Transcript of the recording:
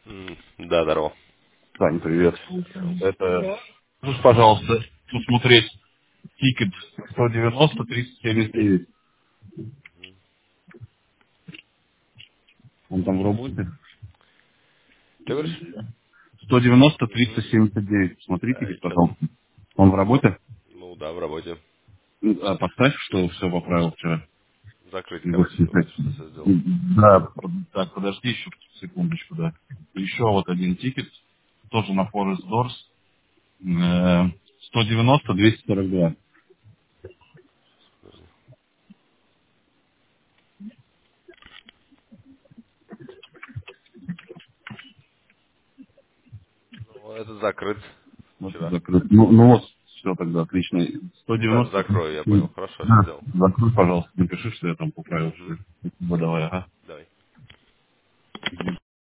Да, здорово. Тань, привет. Чё? Это, можешь, пожалуйста, посмотреть тикет 190-379. Он там в работе? Ты говоришь? 190-379. Угу. Посмотри Да, тикет, сейчас. пожалуйста. Он в работе? Ну да, в работе. Поставь, что все поправил вчера. Закрыть, И короче, ты восклицать. хочешь, что все сделал. Да, так, подожди еще секундочку, да. Еще вот один тикет, тоже на Forest Doors. 190-242. Подожди. Ну, это закрыт Вот вчера. закрыт. Ну вот, все тогда, отлично. Сейчас 190. закрою, я понял. Хорошо, сейчас Да, сделал. закрой, пожалуйста, напиши, что я там поправил. Угу. Давай, ага.